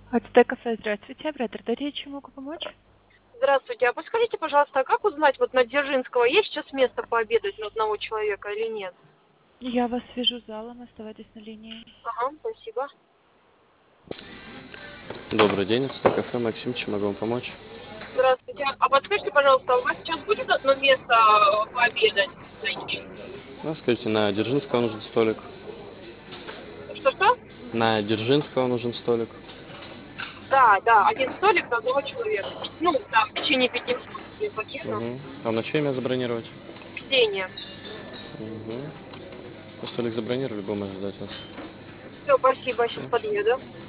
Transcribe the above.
АТТ кафе, здравствуйте. Оператор, дайте я чем могу помочь? Здравствуйте. А подскажите, пожалуйста, а как узнать, вот на Дзержинского есть сейчас место пообедать на одного человека или нет? Я вас свяжу с залом, оставайтесь на линии. Ага, спасибо. Добрый день, это кафе Максим, чем могу вам помочь? Здравствуйте. А подскажите, пожалуйста, у вас сейчас будет одно место пообедать найти? Ну, скажите, на Дзержинского нужен столик. Что-что? На Дзержинского нужен столик. Да, да, один столик на одного человека. Ну, да, в течение 5 минут, если подъеду. Угу. А на чье имя забронировать? Ксения. Угу. Столик забронировали, будем ожидать вас. Все, спасибо, сейчас Всё. подъеду.